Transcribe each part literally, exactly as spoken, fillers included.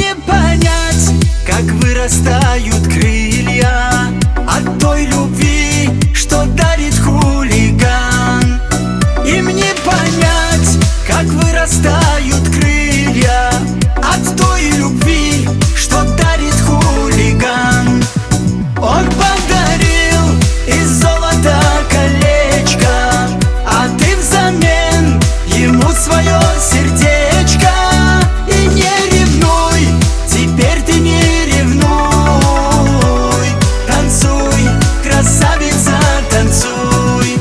мне понять, как вырастают крылья от той любви, что дарит хулиган. И мне понять, как вырастают крылья от той любви, что дарит хулиган. Он подарил из золота колечко, а ты взамен ему свое сердечко. И не ревнуй, теперь ты не ревнуй. Танцуй, красавица, танцуй.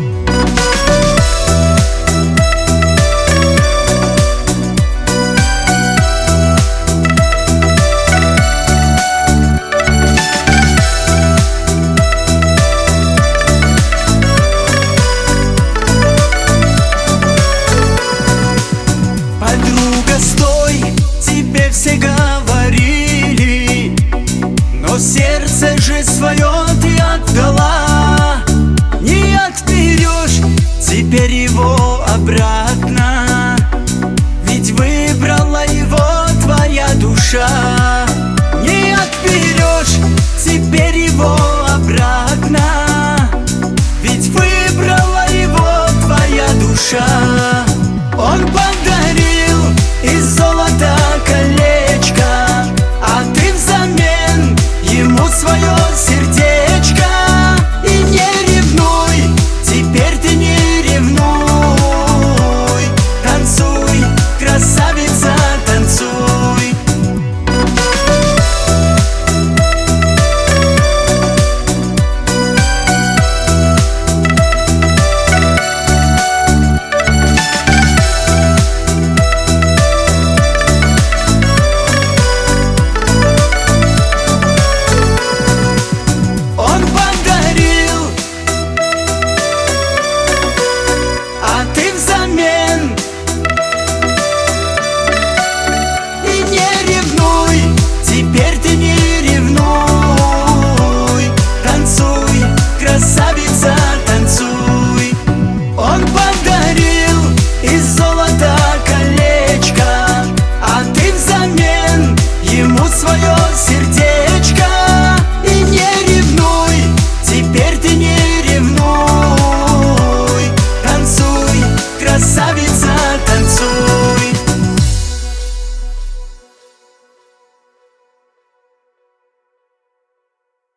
Подруга, стой, тебе все говорили, но сердце же свое ты отдала. Не отберешь теперь его обратно, ведь выбрала его твоя душа.